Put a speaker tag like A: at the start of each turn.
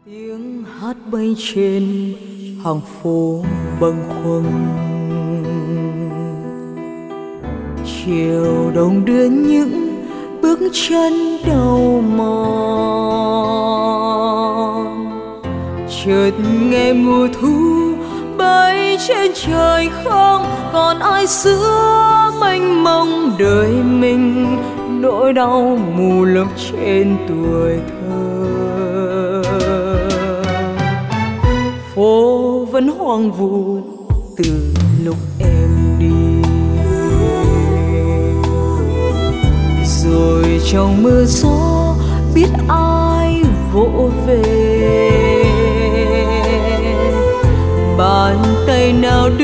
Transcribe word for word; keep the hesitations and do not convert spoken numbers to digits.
A: Tiếng hát bay trên hàng phố bâng khuâng, chiều đông đưa những bước chân đau mòn. Chợt nghe mùa thu bay trên trời, không còn ai giữa mênh mông đời mình. Nỗi đau mù lấp trên tuổi thơ, phố vẫn hoang vu từ lúc em đi. Rồi trong mưa gió biết ai vỗ về, bàn tay nào